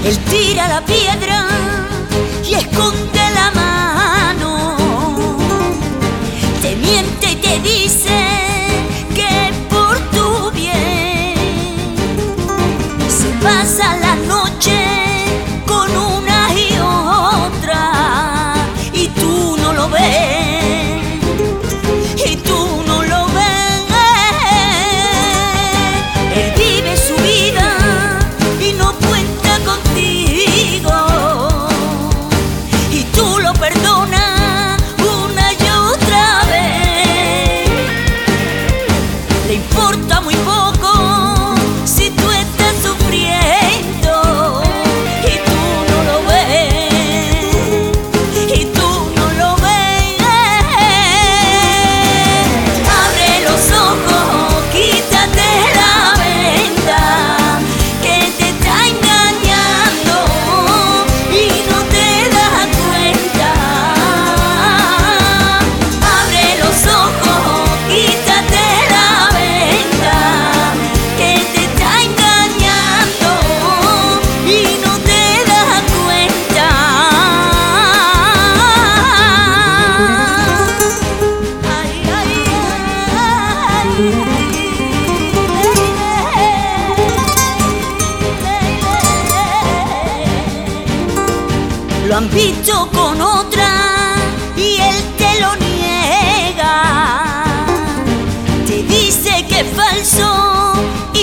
Él tira la piedra y esconde la mano. Te miente y te dice que por tu bien se pasa la noche con una y otra y tú no lo ves, y tú no lo ves. Él vive su vida y no cuenta contigo, y tú lo perdonas una y otra vez. Le importa muy poco si tú estás sufriendo y tú no lo ves, y tú no lo ves. Abre los ojos, quítate la venda que te está engañando y no te das cuenta. Abre los ojos, quítate la venda que te está engañando y no te das cuenta. Ay, ay, ay. Lo han visto con otra y él te lo niega. Te dice que es falso